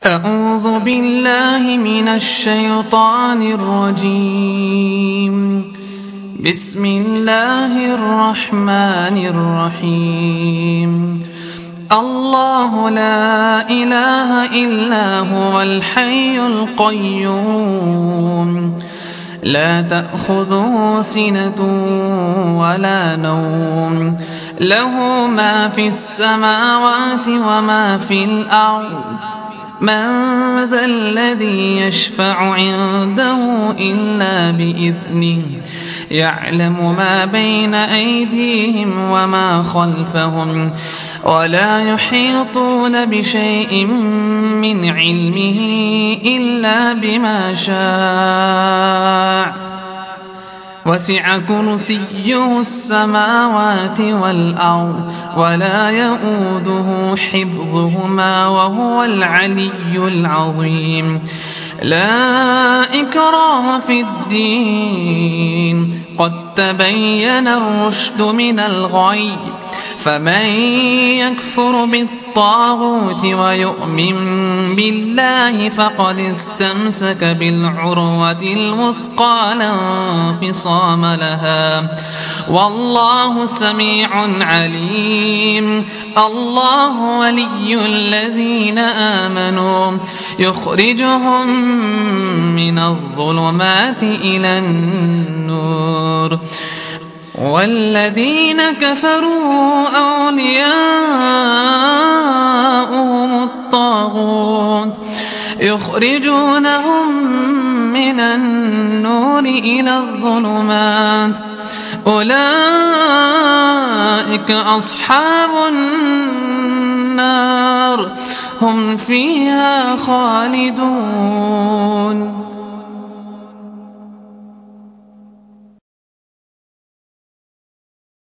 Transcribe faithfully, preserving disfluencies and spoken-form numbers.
أعوذ بالله من الشيطان الرجيم. بسم الله الرحمن الرحيم. الله لا إله إلا هو الحي القيوم، لا تأخذه سنة ولا نوم، له ما في السماوات وما في الأرض. من ذا الذي يشفع عنده إلا بإذنه، يعلم ما بين أيديهم وما خلفهم، ولا يحيطون بشيء من علمه إلا بما شاء. وسع كرسيه السماوات والأرض، ولا يؤوده حفظهما، وهو العلي العظيم. لا إكراه في الدين، قد تبين الرشد من الغي، فمن يكفر بالطاغوت ويؤمن بالله فقد استمسك بالعروة الوثقى لا انفصام لها، والله سميع عليم. الله ولي الذين آمنوا، يخرجهم من الظلمات إلى النور، والذين كفروا أولياؤهم الطاغوت، يخرجونهم من النور إلى الظلمات. أولئك أصحاب النار، هم فيها خالدون.